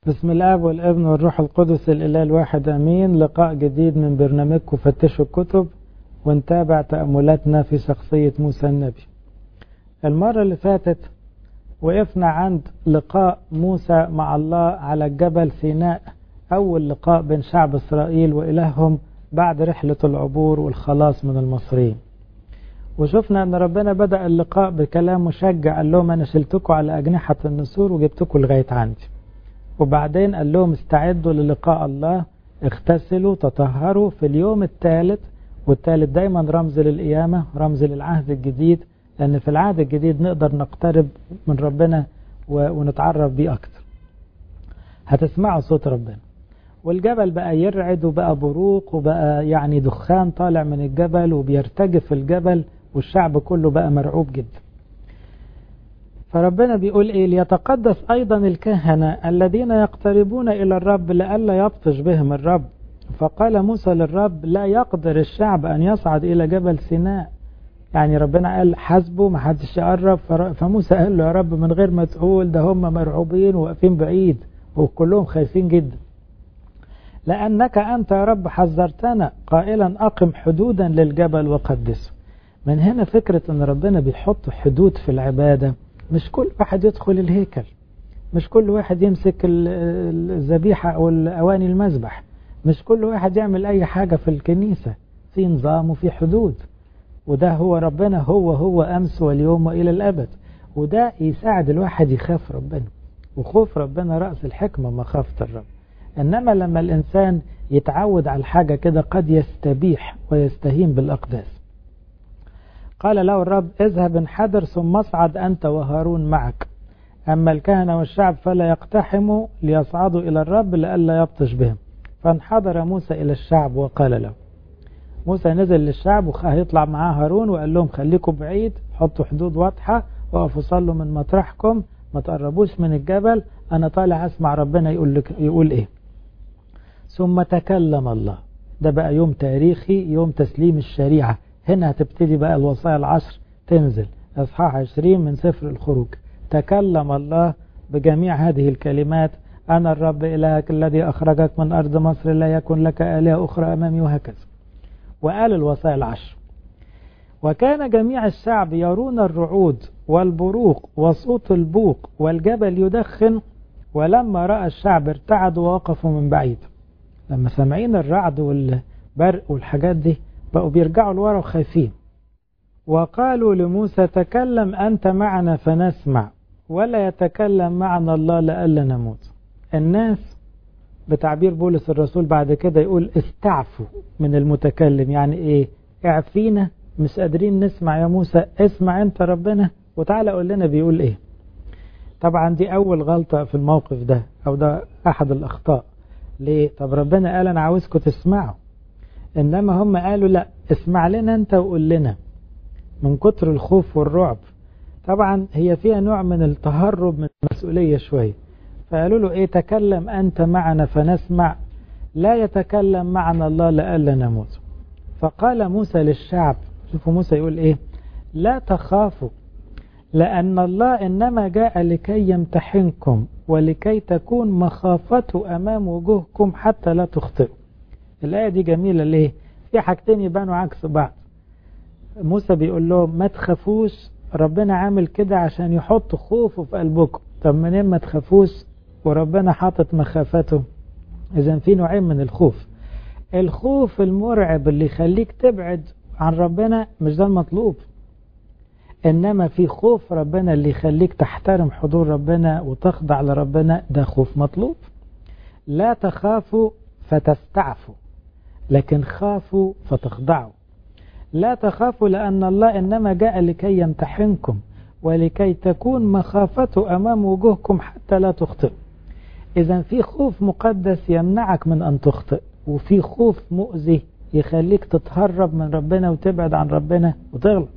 بسم الآب والابن والروح القدس الإله الواحد أمين. لقاء جديد من برنامجكم فتشوا الكتب، ونتابع تأملاتنا في شخصية موسى النبي. المرة اللي فاتت وقفنا عند لقاء موسى مع الله على الجبل سيناء، أول لقاء بين شعب إسرائيل وإلههم بعد رحلة العبور والخلاص من المصريين. وشفنا أن ربنا بدأ اللقاء بكلام مشجع، قال لهم أنا شلتكم على أجنحة النسور وجبتكم لغاية عندي. وبعدين قال لهم استعدوا للقاء الله، اغتسلوا تطهروا في اليوم الثالث. والثالث دايما رمز للقيامة، رمز للعهد الجديد، لأن في العهد الجديد نقدر نقترب من ربنا ونتعرف بيه أكتر. هتسمعوا صوت ربنا، والجبل بقى يرعد وبقى بروق وبقى يعني دخان طالع من الجبل وبيرتجف الجبل، والشعب كله بقى مرعوب جدا. فربنا بيقول ايه؟ ليتقدس ايضا الكهنة الذين يقتربون الى الرب لئلا يبطش بهم الرب. فقال موسى للرب لا يقدر الشعب ان يصعد الى جبل سيناء. يعني ربنا قال حسبه ما حدش يقرب. فموسى قال له يا رب من غير ما تقول، ده هم مرعوبين وواقفين بعيد وكلهم خايفين جدا. لانك انت يا رب حذرتنا قائلا اقم حدودا للجبل وقدسه. من هنا فكرة ان ربنا بيحط حدود في العبادة. مش كل واحد يدخل الهيكل، مش كل واحد يمسك الذبيحة أو الأواني المذبح، مش كل واحد يعمل أي حاجة في الكنيسة. في نظام وفي حدود، وده هو ربنا، هو أمس واليوم وإلى الأبد. وده يساعد الواحد يخاف ربنا، وخوف ربنا رأس الحكمة مخافة الرب. إنما لما الإنسان يتعود على الحاجة كده قد يستبيح ويستهين بالأقداس. قال له الرب اذهب انحدر ثم اصعد أنت وهارون معك، أما الكهنة والشعب فلا يقتحموا ليصعدوا إلى الرب لئلا يبطش بهم. فانحدر موسى إلى الشعب وقال له، موسى نزل للشعب وهيطلع معاه هارون وقال لهم خليكم بعيد، حطوا حدود واضحة، وقفوا صلوا من مطرحكم، ما تقربوش من الجبل، أنا طالع أسمع ربنا يقول إيه. ثم تكلم الله. ده بقى يوم تاريخي، يوم تسليم الشريعة. هنا هتبتدي بقى الوصايا العشر تنزل، اصحاح 20 من سفر الخروج. تكلم الله بجميع هذه الكلمات: أنا الرب إلهك الذي أخرجك من أرض مصر، لا يكن لك آلهة أخرى أمامي، وهكذا. وقال الوصايا العشر. وكان جميع الشعب يرون الرعود والبروق وصوت البوق والجبل يدخن، ولما رأى الشعب ارتعدوا ووقفوا من بعيد. لما سمعين الرعد والبرق والحاجات دي بقوا بيرجعوا لورا وخايفين. وقالوا لموسى تكلم أنت معنا فنسمع، ولا يتكلم معنا الله لئلا نموت. الناس بتعبير بولس الرسول بعد كده يقول استعفوا من المتكلم. يعني ايه؟ اعفينا، مش قادرين نسمع يا موسى، اسمع انت ربنا وتعالى قول لنا بيقول ايه. طبعا دي اول غلطة في الموقف ده، او ده احد الاخطاء. ليه؟ طب ربنا قال انا عاوزكم تسمعوا، إنما هم قالوا لا، اسمع لنا أنت وقول لنا، من كتر الخوف والرعب. طبعا هي فيها نوع من التهرب من المسؤولية شوية. فقالوا له إيه؟ تكلم أنت معنا فنسمع، لا يتكلم معنا الله لئلا نموت. فقال موسى للشعب، شوفوا موسى يقول إيه: لا تخافوا، لأن الله إنما جاء لكي يمتحنكم ولكي تكون مخافته أمام وجوهكم حتى لا تخطئوا. الآية دي جميلة. ليه؟ في حاجتين يبانوا عكس بعض. موسى بيقول لهم ما تخافوش، ربنا عامل كده عشان يحط خوفه في قلبكم. طب منين ما تخافوش وربنا حاطط مخافته؟ إذن في نوعين من الخوف. الخوف المرعب اللي يخليك تبعد عن ربنا مش ده المطلوب، إنما في خوف ربنا اللي يخليك تحترم حضور ربنا وتخضع لربنا، ده خوف مطلوب. لا تخافوا فتستعفوا، لكن خافوا فتخضعوا. لا تخافوا لأن الله إنما جاء لكي يمتحنكم ولكي تكون مخافته أمام وجوهكم حتى لا تخطئ. إذن في خوف مقدس يمنعك من أن تخطئ، وفي خوف مؤذي يخليك تتهرب من ربنا وتبعد عن ربنا وتغلط.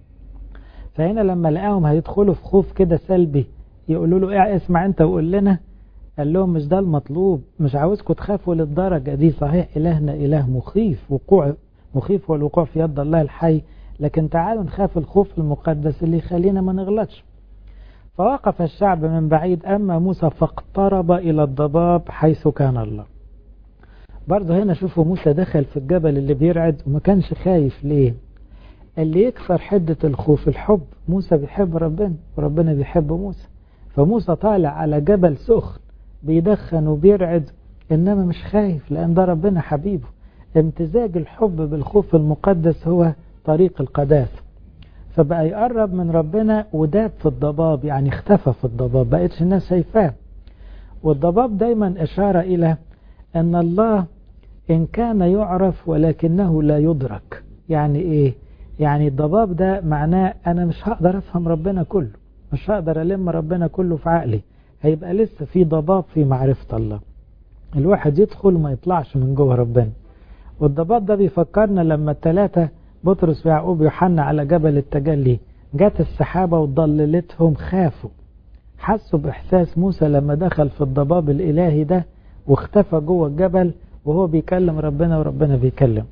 فهنا لما لقاهم هيدخلوا في خوف كده سلبي، يقولوا له إيه؟ اسمع أنت وقول لنا. قال لهم مش ده المطلوب، مش عاوزكم تخافوا للدرجة دي. صحيح إلهنا إله مخيف، مخيف والوقوع في يد الله الحي، لكن تعالوا نخاف الخوف المقدس اللي يخلينا ما نغلطش. فوقف الشعب من بعيد، أما موسى فاقترب إلى الضباب حيث كان الله. برضه هنا شوفوا موسى دخل في الجبل اللي بيرعد وما كانش خايف. ليه؟ اللي يكسر حدة الخوف الحب. موسى بيحب ربنا وربنا بيحب موسى، فموسى طالع على جبل سخن بيدخن وبيرعد، إنما مش خايف لأن ده ربنا حبيبه. امتزاج الحب بالخوف المقدس هو طريق القداسة. فبقى يقرب من ربنا وداب في الضباب، يعني اختفى في الضباب، بقتش الناس شايفاه. والضباب دايما إشارة إلى أن الله إن كان يعرف ولكنه لا يدرك. يعني إيه؟ يعني الضباب ده معناه أنا مش هقدر أفهم ربنا كله، مش هقدر ألم ربنا كله في عقلي، هيبقى لسه في ضباب في معرفة الله. الواحد يدخل ما يطلعش من جوه ربنا. والضباب ده بيفكرنا لما الثلاثة بطرس ويعقوب ويوحنا على جبل التجلي جات السحابة وضللتهم، خافوا، حسوا بإحساس موسى لما دخل في الضباب الإلهي ده واختفى جوه الجبل وهو بيكلم ربنا وربنا بيكلم.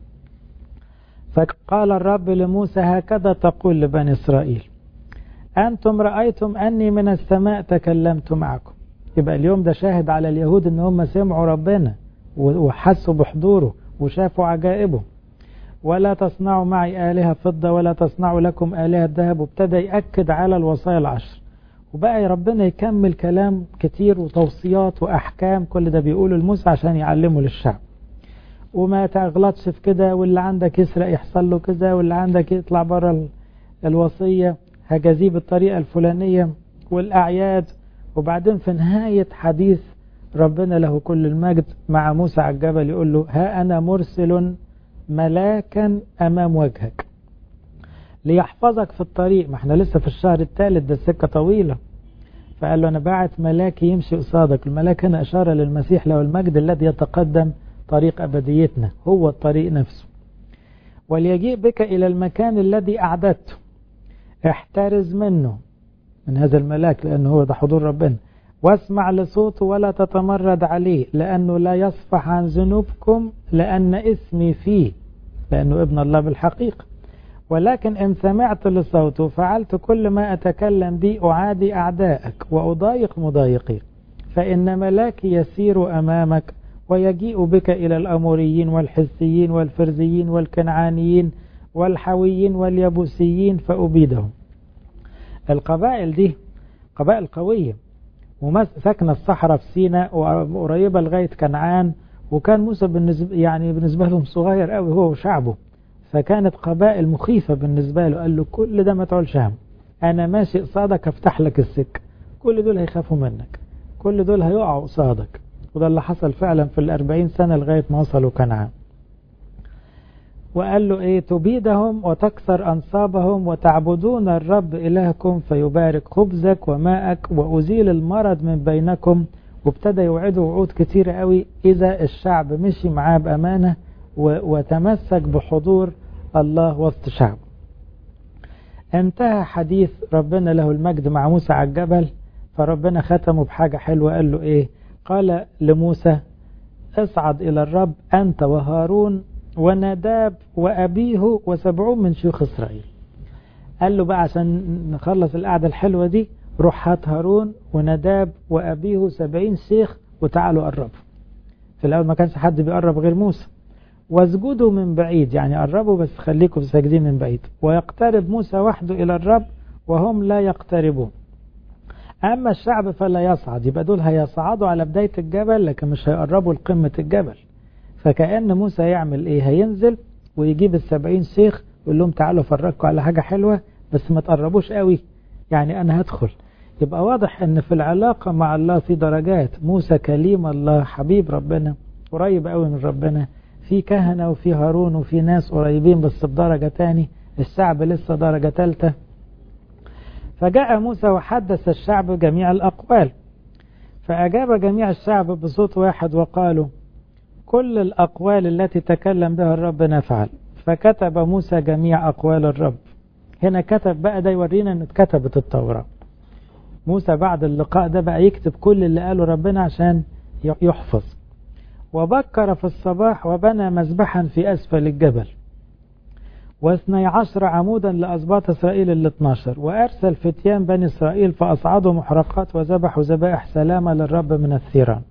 فقال الرب لموسى هكذا تقول لبني إسرائيل أنتم رأيتم أني من السماء تكلمت معكم. يبقى اليوم ده شاهد على اليهود ان هم سمعوا ربنا وحسوا بحضوره وشافوا عجائبه. ولا تصنعوا معي آلهة فضة ولا تصنعوا لكم آلهة ذهب. وابتدى يأكد على الوصايا العشر، وبقى ربنا يكمل كلام كتير وتوصيات وأحكام، كل ده بيقوله لموسى عشان يعلمه للشعب. وما تغلطش في كده، واللي عندك يسرق يحصل له كذا، واللي عندك يطلع بره الوصية هجازيه بالطريقة الفلانية، والأعياد. وبعدين في نهاية حديث ربنا له كل المجد مع موسى على الجبل يقول له ها أنا مرسل ملاكا أمام وجهك ليحفظك في الطريق. ما احنا لسه في الشهر الثالث، ده السكة طويلة. فقال له أنا بعت ملاك يمشي قصادك. الملاك هنا إشارة للمسيح له المجد الذي يتقدم طريق أبديتنا، هو الطريق نفسه. وليجيء بك إلى المكان الذي أعددته، احترز منه، من هذا الملاك، لأنه هو ده حضور ربنا. واسمع لصوته ولا تتمرد عليه، لأنه لا يصفح عن ذنوبكم لأن اسمي فيه، لأنه ابن الله بالحقيقة. ولكن إن سمعت لصوته فعلت كل ما أتكلم به أعادي أعدائك وأضايق مضايقيك. فإن ملاكي يسير أمامك ويجيء بك إلى الأموريين والحسيين والفرزيين والكنعانيين والحويين واليبوسيين فأبيدهم. القبائل دي قبائل قوية وساكنة الصحراء في سيناء وقريبة لغاية كنعان، وكان موسى بالنسبة لهم صغير قوي هو وشعبه، فكانت قبائل مخيفة بالنسبة له. قال له كل ده ما تعولش هم، أنا ماشي قصادك افتح لك السكة، كل دول هيخافوا منك، كل دول هيقعوا قصادك. وده اللي حصل فعلا في 40 سنة لغاية ما وصلوا كنعان. وقال له ايه تبيدهم وتكسر أنصابهم وتعبدون الرب إلهكم فيبارك خبزك وماءك وأزيل المرض من بينكم. وابتدى يوعده وعود كتيرة قوي إذا الشعب مشي معاه بأمانة وتمسك بحضور الله وسط شعبه. انتهى حديث ربنا له المجد مع موسى على الجبل، فربنا ختمه بحاجة حلوة. قال له ايه؟ قال لموسى اصعد إلى الرب أنت وهارون وناداب وأبيه و70 من شيوخ إسرائيل. قال له بقى عشان نخلص القعدة الحلوة دي روح هات هارون وناداب وأبيه 70 شيخ وتعالوا قربوا. في الأول ما كانش حد بيقرب غير موسى. واسجدوا من بعيد، يعني قربوا بس خليكم ساجدين من بعيد. ويقترب موسى وحده إلى الرب وهم لا يقتربون. أما الشعب فلا يصعد. يبقى دول هيصعدوا على بداية الجبل لكن مش هيقربوا لقمة الجبل. فكأن موسى يعمل ايه؟ هينزل ويجيب 70 شيخ ويقول لهم تعالوا فرجكم على حاجة حلوة بس ما تقربوش قوي، يعني انا هدخل. يبقى واضح ان في العلاقة مع الله في درجات. موسى كليم الله حبيب ربنا قريب قوي من ربنا، في كهنة وفي هارون وفي ناس قريبين بس بدرجة تاني، الشعب لسه درجة تالتة. فجاء موسى وحدث الشعب جميع الأقوال، فأجاب جميع الشعب بصوت واحد وقالوا كل الأقوال التي تكلم بها الرب نفعل. فكتب موسى جميع أقوال الرب. هنا كتب بقى، ده يورينا أن اتكتبت التوراة. موسى بعد اللقاء ده بقى يكتب كل اللي قاله ربنا عشان يحفظ. وبكر في الصباح وبنى مذبحا في أسفل الجبل و12 عمودا لأسباط إسرائيل 12. وأرسل فتيان بني إسرائيل فأصعدوا محرقات وذبحوا ذبائح سلامة للرب من الثيران.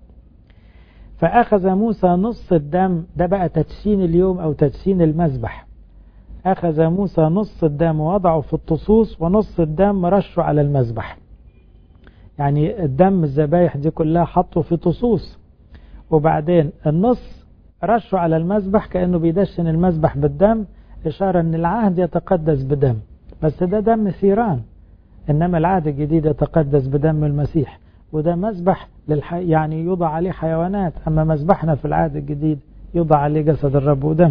فأخذ موسى نص الدم، ده بقى تدشين اليوم أو تدشين المذبح. أخذ موسى نص الدم ووضعه في الطصوص، ونص الدم رشه على المذبح. يعني الدم الذبايح دي كلها حطه في طصوص، وبعدين النص رشه على المذبح كأنه بيدشن المذبح بالدم، إشارة أن العهد يتقدس بدم، بس ده دم ثيران، إنما العهد الجديد يتقدس بدم المسيح، وده مذبح يعني يوضع عليه حيوانات، أما مذبحنا في العهد الجديد يوضع عليه جسد الرب ودم.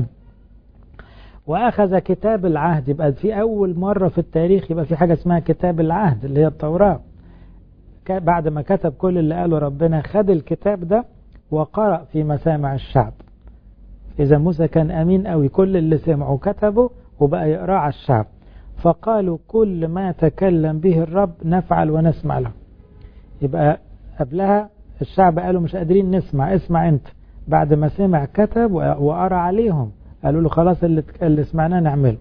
وأخذ كتاب العهد، يبقى في أول مرة في التاريخ يبقى في حاجة اسمها كتاب العهد اللي هي التوراة. بعد ما كتب كل اللي قاله ربنا، خد الكتاب ده وقرأ في مسامع الشعب. إذا موسى كان أمين قوي، كل اللي سمعوا كتبه وبقى يقرأ على الشعب. فقالوا كل ما تكلم به الرب نفعل ونسمع له. يبقى قبلها الشعب قالوا مش قادرين نسمع، اسمع انت. بعد ما سمع كتب وقرأ عليهم، قالوا له خلاص اللي سمعناه نعمله.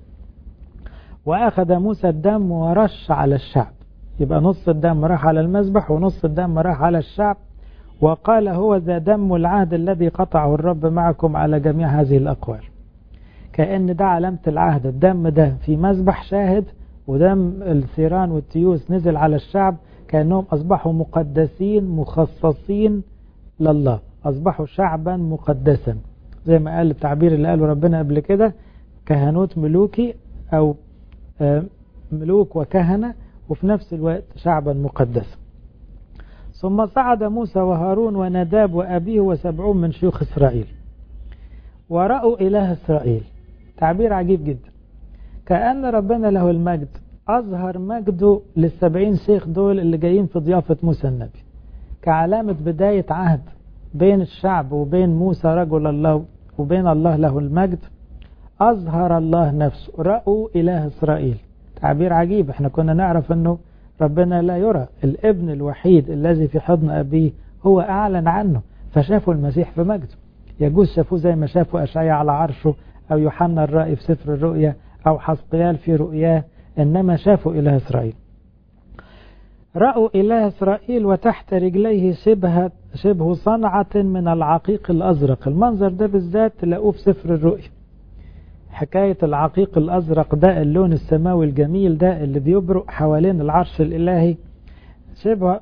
وأخذ موسى الدم ورش على الشعب، يبقى نص الدم راح على المذبح ونص الدم راح على الشعب. وقال هو ذا دم العهد الذي قطعه الرب معكم على جميع هذه الأقوال. كأن ده علامة العهد، الدم ده في مذبح شاهد، ودم الثيران والتيوس نزل على الشعب، كأنهم أصبحوا مقدسين مخصصين لله، أصبحوا شعبا مقدسا، زي ما قال التعبير اللي قاله ربنا قبل كده، كهنوت ملوكي أو ملوك وكهنة، وفي نفس الوقت شعبا مقدسا. ثم صعد موسى وهارون ونداب وأبيه و70 من شيوخ إسرائيل ورأوا إله إسرائيل. تعبير عجيب جدا، كأن ربنا له المجد أظهر مجده لل70 شيخ دول اللي جايين في ضيافة موسى النبي، كعلامة بداية عهد بين الشعب وبين موسى رجل الله وبين الله له المجد. أظهر الله نفسه، رأوا إله إسرائيل. تعبير عجيب، احنا كنا نعرف أنه ربنا لا يرى، الابن الوحيد الذي في حضن أبيه هو أعلن عنه، فشافوا المسيح في مجده. يجوز شافوه زي ما شافوا أشعياء على عرشه، أو يوحنا الرائي في سفر الرؤيا، أو حسقيال في رؤياه، إنما شافوا إله إسرائيل. رأوا إله إسرائيل وتحت رجليه شبه صنعة من العقيق الأزرق. المنظر ده بالذات تلاقوه في سفر الرؤيا، حكاية العقيق الأزرق ده، اللون السماوي الجميل ده اللي بيبرق حوالين العرش الإلهي، شبه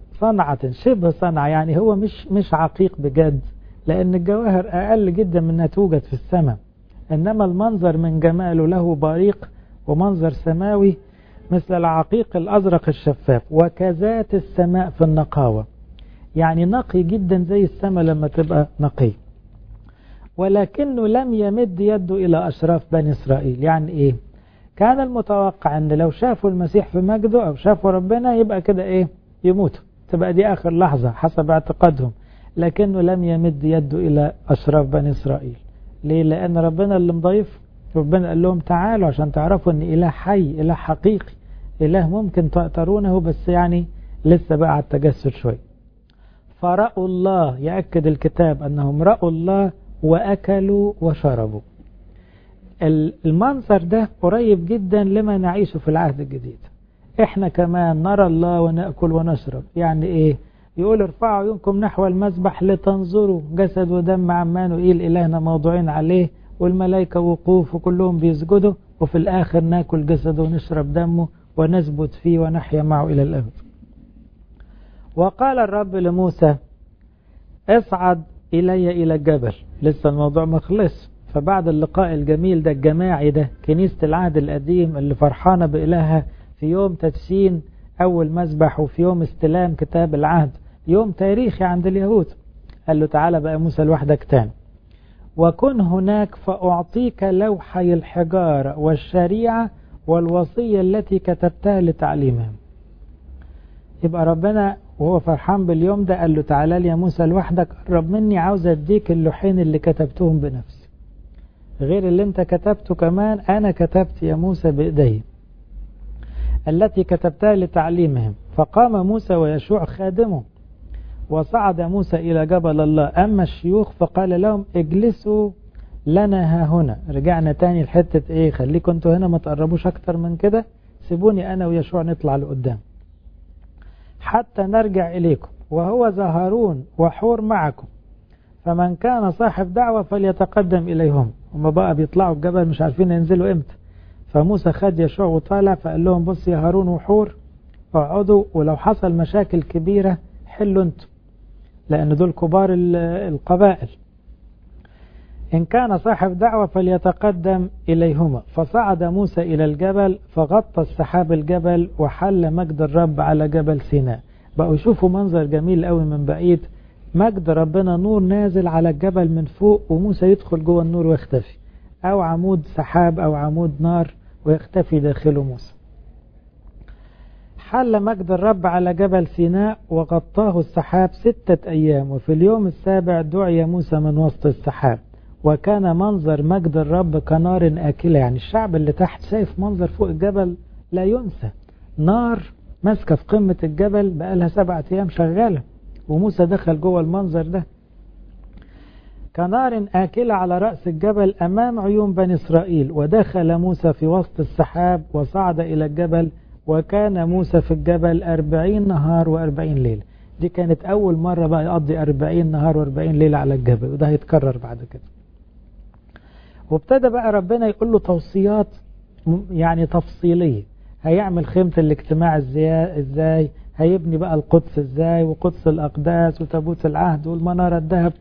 صنعة، يعني هو مش عقيق بجد، لأن الجواهر أقل جدا منها توجد في السماء، إنما المنظر من جماله له بريق ومنظر سماوي مثل العقيق الأزرق الشفاف. وكذات السماء في النقاوة، يعني نقي جدا زي السماء لما تبقى نقي. ولكنه لم يمد يده إلى أشراف بني إسرائيل. يعني إيه؟ كان المتوقع أن لو شافوا المسيح في مجده أو شافوا ربنا يبقى كده إيه؟ يموتوا، تبقى دي آخر لحظة حسب اعتقادهم. لكنه لم يمد يده إلى أشراف بني إسرائيل. ليه؟ لأن ربنا اللي مضيف، ربنا قال لهم تعالوا عشان تعرفوا أن إله حي، إله حقيقي، إله ممكن ترونه، بس يعني لسه بقى على التجسد شوي. فرأوا الله، يأكد الكتاب أنهم رأوا الله وأكلوا وشربوا. المنظر ده قريب جدا لما نعيشه في العهد الجديد. احنا كمان نرى الله ونأكل ونشرب. يعني ايه؟ يقول ارفعوا عيونكم نحو المذبح لتنظروا جسد ودم عمانوئيل إلهنا موضوعين عليه، والملائكة وقوف وكلهم بيسجدوا، وفي الآخر ناكل جسده ونشرب دمه ونثبت فيه ونحيا معه إلى الأبد. وقال الرب لموسى اصعد إلى الجبل. لسه الموضوع ما خلص. فبعد اللقاء الجميل ده الجماعي ده، كنيسة العهد القديم اللي فرحانة بإلهها في يوم تدشين أول مذبح وفي يوم استلام كتاب العهد، يوم تاريخي عند اليهود، قال له تعالى بقى موسى لوحدك تاني، وكن هناك فأعطيك لوحي الحجارة والشريعة والوصية التي كتبتها لتعليمهم. يبقى ربنا وهو فرحان باليوم ده قال له تعالى لي يا موسى لوحدك، قرب مني، عاوز اديك اللوحين اللي كتبتهم بنفسي، غير اللي انت كتبته كمان انا كتبت يا موسى بايدي التي كتبتها لتعليمهم. فقام موسى ويشوع خادمه وصعد موسى الى جبل الله. اما الشيوخ فقال لهم اجلسوا لنا ها هنا. رجعنا تاني لحتة ايه، خليكم انتوا هنا ما تقربوش اكتر من كده، سيبوني انا ويشوع نطلع لقدام حتى نرجع اليكم، وهو هارون وحور معكم، فمن كان صاحب دعوة فليتقدم اليهم. هما بقى بيطلعوا الجبل مش عارفين ينزلوا امتى، فموسى خد يشوع وطالع فقال لهم بص يا هارون وحور اقعدوا، ولو حصل مشاكل كبيرة حلوا انتوا، لأن دول كبار القبائل. إن كان صاحب دعوة فليتقدم إليهما. فصعد موسى إلى الجبل فغطى السحاب الجبل وحل مجد الرب على جبل سيناء. بقوا يشوفوا منظر جميل قوي من بعيد، مجد ربنا نور نازل على الجبل من فوق، وموسى يدخل جوه النور ويختفي، أو عمود سحاب أو عمود نار ويختفي داخله موسى. حل مجد الرب على جبل سيناء وغطاه السحاب 6 أيام، وفي اليوم السابع دعي موسى من وسط السحاب، وكان منظر مجد الرب كنار آكلة. يعني الشعب اللي تحت شايف منظر فوق الجبل لا ينسى، نار ماسكة في قمة الجبل بقالها 7 أيام شغالة، وموسى دخل جوه المنظر ده. كنار آكلة على رأس الجبل أمام عيون بني إسرائيل. ودخل موسى في وسط السحاب وصعد إلى الجبل، وكان موسى في الجبل 40 نهار و40 ليلة. دي كانت أول مرة بقى يقضي 40 نهار و40 ليلة على الجبل، وده هيتكرر بعد كده. وابتدى بقى ربنا يقول له توصيات يعني تفصيلية، هيعمل خيمة الاجتماع ازاي، هيبني بقى القدس ازاي، وقدس الأقداس وتابوت العهد والمنارة الذهب.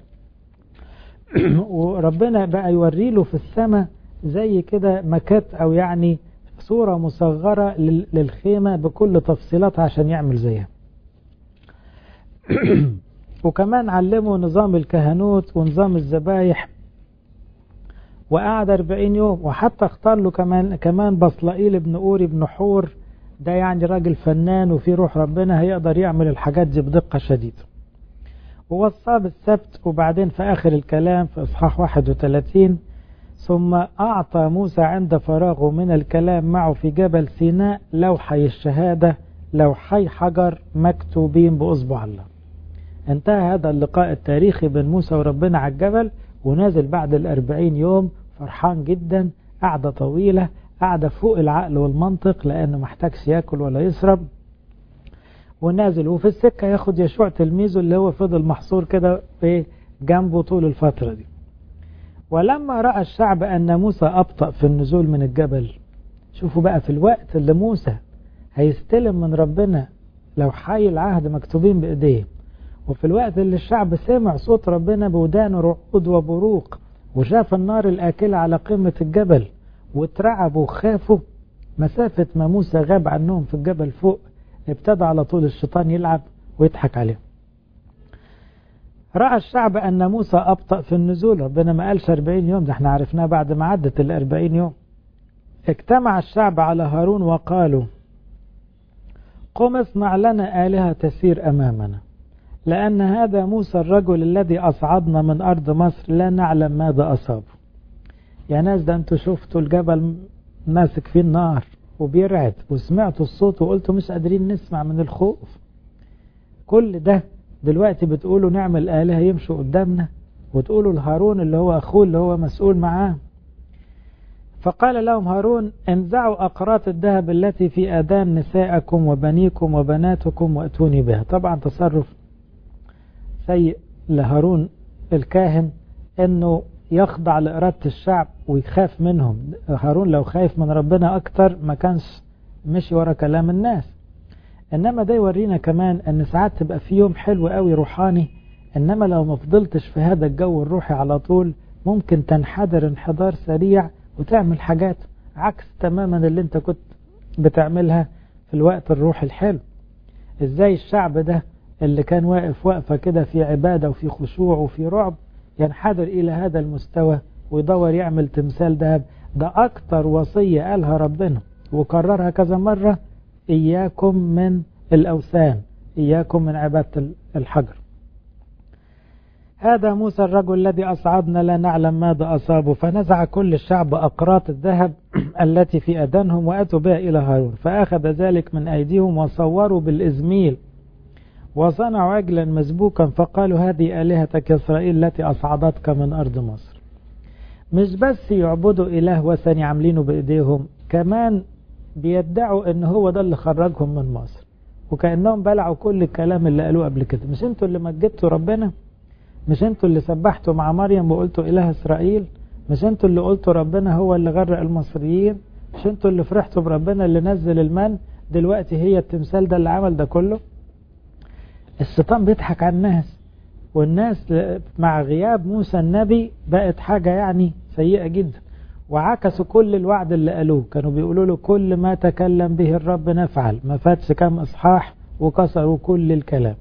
وربنا بقى يوري له في السماء زي كده مكات أو يعني صورة مصغرة للخيمة بكل تفصيلاتها عشان يعمل زيها. وكمان علمه نظام الكهنوت ونظام الذبايح، وقعد 40 يوم. وحتى اختار له كمان بصلائيل بن أوري بن حور، ده يعني راجل فنان وفي روح ربنا هيقدر يعمل الحاجات دي بدقة شديدة. ووصاه بالسبت. وبعدين في آخر الكلام في إصحاح 31 ثم أعطى موسى عند فراغه من الكلام معه في جبل سيناء لوحي الشهادة، لوحي حجر مكتوبين بأصبع الله. انتهى هذا اللقاء التاريخي بين موسى وربنا على الجبل، ونازل بعد 40 يوم فرحان جدا، قعدة طويلة، قعدة فوق العقل والمنطق لأنه محتاجش يأكل ولا يشرب، ونازل. وفي السكة ياخد يشوع تلميذه اللي هو فضل محصور كده جنبه طول الفترة دي. ولما رأى الشعب أن موسى أبطأ في النزول من الجبل، شوفوا بقى في الوقت اللي موسى هيستلم من ربنا لوحي العهد مكتوبين بإيديه، وفي الوقت اللي الشعب سمع صوت ربنا بودان رعود وبروق، وشاف النار الآكلة على قمة الجبل واترعبوا وخافوا، مسافة ما موسى غاب عنهم في الجبل فوق، ابتدى على طول الشيطان يلعب ويضحك عليهم. رأى الشعب أن موسى أبطأ في النزول. ربنا ما قالش 40 يوم، ده احنا عرفناه بعد ما عدت 40 يوم. اجتمع الشعب على هارون وقالوا قم اصنع لنا آلهة تسير أمامنا، لأن هذا موسى الرجل الذي أصعدنا من أرض مصر لا نعلم ماذا أصابه. يا ناس ده انتوا شفتوا الجبل ماسك فيه النار وبيرعد، وسمعتوا الصوت وقلتوا مش قادرين نسمع من الخوف. كل ده دلوقتي بتقولوا نعمل آلهة يمشوا قدامنا، وتقولوا لهارون اللي هو أخوه اللي هو مسؤول معاه. فقال لهم هارون انزعوا أقراط الذهب التي في آذان نسائكم وبنيكم وبناتكم وأتوني بها. طبعا تصرف سيء لهارون الكاهن انه يخضع لإرادة الشعب ويخاف منهم. هارون لو خايف من ربنا اكتر ما كانش مشي ورا كلام الناس. انما ده يورينا كمان ان ساعات تبقى في يوم حلو قوي روحاني، انما لو ما فضلتش في هذا الجو الروحي على طول ممكن تنحدر انحدار سريع وتعمل حاجات عكس تماما اللي انت كنت بتعملها في الوقت الروحي الحلو. ازاي الشعب ده اللي كان واقف وقفة كده في عبادة وفي خشوع وفي رعب ينحدر إلى هذا المستوى ويدور يعمل تمثال ذهب؟ ده أكتر وصية قالها ربنا وكررها كذا مرة، إياكم من الأوثان، إياكم من عبادة الحجر. هذا موسى الرجل الذي أصعدنا لا نعلم ماذا أصابه. فنزع كل الشعب أقراط الذهب التي في أذانهم وأتوا بها إلى هارون، فأخذ ذلك من أيديهم وصوروا بالإزميل وصنعوا عجلا مسبوكا، فقالوا هذه آلهتك يا إسرائيل التي أصعدتك من أرض مصر. مش بس يعبدوا إله وثني عاملينه بإيديهم، كمان بيدعوا ان هو ده اللي خرجهم من مصر، وكأنهم بلعوا كل الكلام اللي قالوه قبل كده. مش انتوا اللي مجدتوا ربنا؟ مش انتوا اللي سبحتوا مع مريم وقلتوا إله إسرائيل؟ مش انتوا اللي قلتوا ربنا هو اللي غرق المصريين؟ مش انتوا اللي فرحتوا بربنا اللي نزل المن؟ دلوقتي هي التمثال ده اللي عمل ده كله. الشيطان بيضحك على الناس، والناس مع غياب موسى النبي بقت حاجة يعني سيئة جدا، وعكسوا كل الوعد اللي قالوه. كانوا بيقولوا له كل ما تكلم به الرب نفعل، ما فاتش كام إصحاح وكسروا كل الكلام.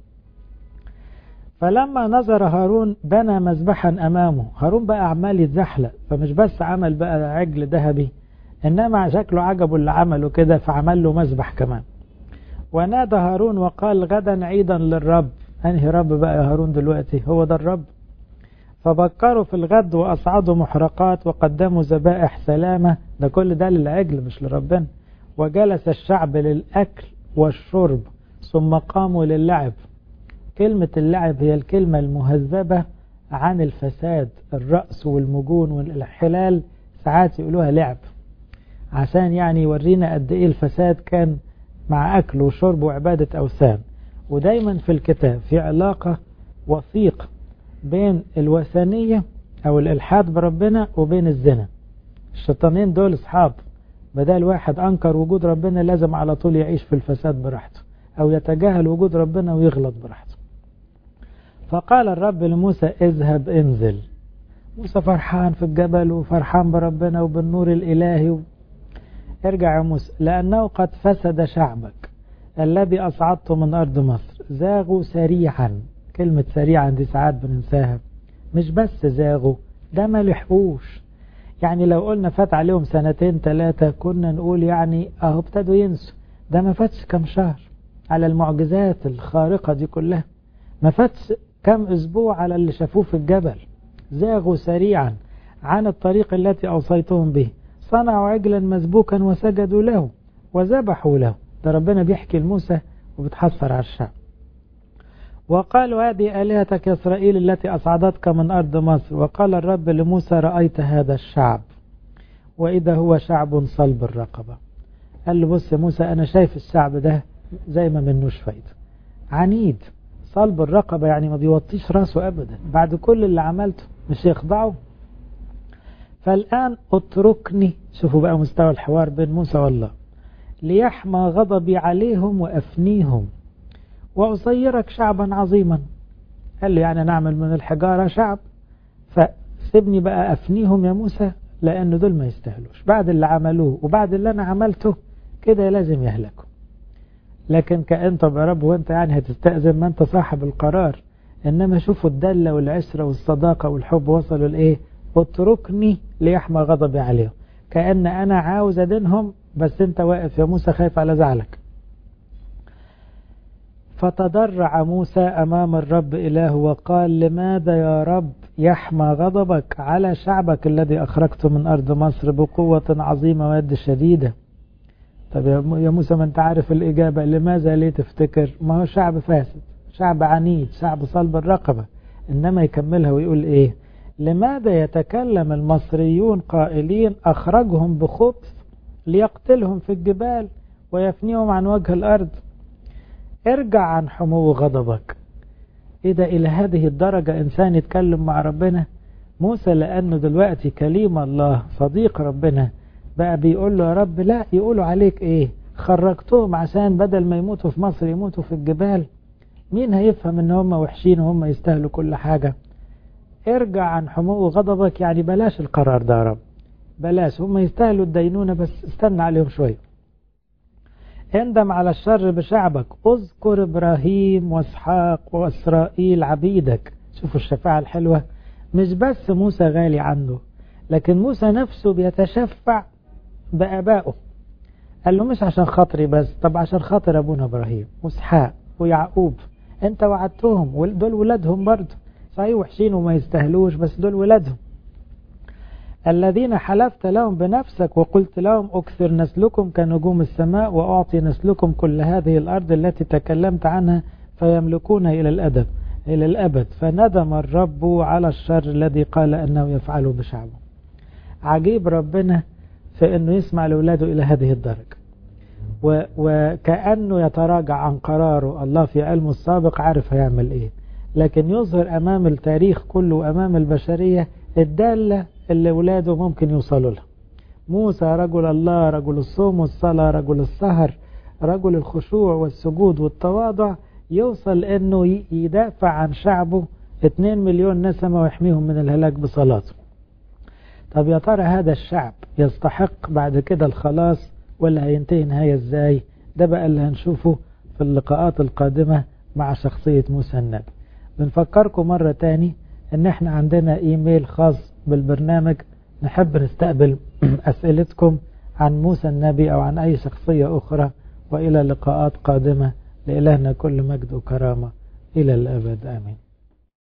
فلما نظر هارون بنى مذبحا أمامه. هارون بقى عمال يتزحلق، فمش بس عمل بقى عجل ذهبي، إنما شكله عجبه اللي عمله كده، فعمل له مذبح كمان. ونادى هارون وقال غدا عيدا للرب. أنهي رب بقى يا هارون دلوقتي؟ هو ده الرب. فبكروا في الغد وأصعدوا محرقات وقدموا ذبائح سلامة. ده كل ده للعجل مش لربنا. وجلس الشعب للأكل والشرب، ثم قاموا للعب. كلمة اللعب هي الكلمة المهذبة عن الفساد. الرأس والمجون والحلال ساعات يقولوها لعب، عشان يعني يورينا قد ايه الفساد كان مع أكل وشرب وعبادة أوثان. ودايما في الكتاب في علاقة وثيقة بين الوثنية أو الإلحاد بربنا وبين الزنا. الشيطانين دول أصحاب، بدل واحد أنكر وجود ربنا لازم على طول يعيش في الفساد براحته، أو يتجاهل وجود ربنا ويغلط براحته. فقال الرب لموسى اذهب انزل. موسى فرحان في الجبل وفرحان بربنا وبالنور الإلهي. ارجع يا موسى، لأنه قد فسد شعبك الذي أصعدته من أرض مصر. زاغوا سريعا. كلمة سريعا دي ساعات بننساها. مش بس زاغوا، ده ما لحقوش. يعني لو قلنا فات عليهم 2-3 كنا نقول يعني اهو ابتدوا ينسوا. ده ما فاتش كم شهر على المعجزات الخارقة دي كلها، ما فاتش كم اسبوع على اللي شافوه في الجبل. زاغوا سريعا عن الطريق التي أوصيتهم به، صنعوا عجلا مسبوكا وسجدوا له وذبحوا له. ده ربنا بيحكي لموسى وبتحسر على الشعب. وقالوا هذه آلهتك يا إسرائيل التي أصعدتك من أرض مصر. وقال الرب لموسى رأيت هذا الشعب وإذا هو شعب صلب الرقبة. قال له بص يا موسى، أنا شايف الشعب ده زي ما منوش فايدة، عنيد صلب الرقبة، يعني ما بيوطيش راسه أبدا بعد كل اللي عملته، مش يخضعه. فالآن اتركني. شوفوا بقى مستوى الحوار بين موسى والله. ليحمى غضبي عليهم وأفنيهم وأصيرك شعبا عظيما. قال له يعني نعمل من الحجارة شعب، فسيبني بقى أفنيهم يا موسى، لأن دول ما يستاهلوش بعد اللي عملوه وبعد اللي أنا عملته كده لازم يهلكوا. لكن كأنت يا رب وانت يعني هتستأذن، ما انت صاحب القرار. إنما شوفوا الدلة والعشرة والصداقة والحب وصلوا لإيه؟ اتركني ليحمى غضبي عليهم. كأن أنا عاوز أدينهم، بس انت واقف يا موسى خايف على زعلك. فتضرع موسى أمام الرب إله وقال لماذا يا رب يحمى غضبك على شعبك الذي أخرجته من أرض مصر بقوة عظيمة ويد شديدة؟ طب يا موسى ما انت عارف الإجابة. لماذا ليه تفتكر؟ ما هو شعب فاسد، شعب عنيد، شعب صلب الرقبة. إنما يكملها ويقول إيه؟ لماذا يتكلم المصريون قائلين أخرجهم بخبث ليقتلهم في الجبال ويفنيهم عن وجه الأرض؟ ارجع عن حمو غضبك. ايه ده؟ الى هذه الدرجة انسان يتكلم مع ربنا؟ موسى لانه دلوقتي كليم الله صديق ربنا بقى بيقول له يا رب لا، يقولوا عليك ايه؟ خرجتهم عشان بدل ما يموتوا في مصر يموتوا في الجبال. مين هيفهم ان هم وحشين وهم يستاهلوا كل حاجة؟ ارجع عن حمو غضبك، يعني بلاش القرار ده يا رب، بلاش. هم يستاهلوا الدينونة بس استنى عليهم شوية. اندم على الشر بشعبك، اذكر ابراهيم واسحاق واسرائيل عبيدك. شوفوا الشفاعة الحلوة. مش بس موسى غالي عنده، لكن موسى نفسه بيتشفع بآبائه. قال له مش عشان خاطري بس، طب عشان خاطر ابونا ابراهيم واسحاق ويعقوب. انت وعدتهم، دول ولادهم برضه، صحيح وحشين وما يستاهلوش بس دول ولادهم. الذين حلفت لهم بنفسك وقلت لهم أكثر نسلكم كنجوم السماء وأعطي نسلكم كل هذه الأرض التي تكلمت عنها فيملكون إلى الأبد. فندم الرب على الشر الذي قال أنه يفعله بشعبه. عجيب ربنا في أنه يسمع لأولاده إلى هذه الدرجة، وكأنه يتراجع عن قراره. الله في علمه السابق عارف هيعمل إيه، لكن يظهر أمام التاريخ كله وأمام البشرية الدالة اللي أولاده ممكن يوصلوا لها. موسى رجل الله، رجل الصوم والصلاة، رجل السهر، رجل الخشوع والسجود والتواضع، يوصل أنه يدافع عن شعبه 2 مليون نسمة ويحميهم من الهلاك بصلاته. طب يا ترى هذا الشعب يستحق بعد كده الخلاص ولا هينتهي نهاية ازاي؟ ده بقى اللي هنشوفه في اللقاءات القادمة مع شخصية موسى النبي. بنفكركم مرة تاني ان احنا عندنا ايميل خاص بالبرنامج، نحب نستقبل اسئلتكم عن موسى النبي او عن اي شخصية اخرى. والى لقاءات قادمة، لإلهنا كل مجد وكرامة إلى الأبد آمين.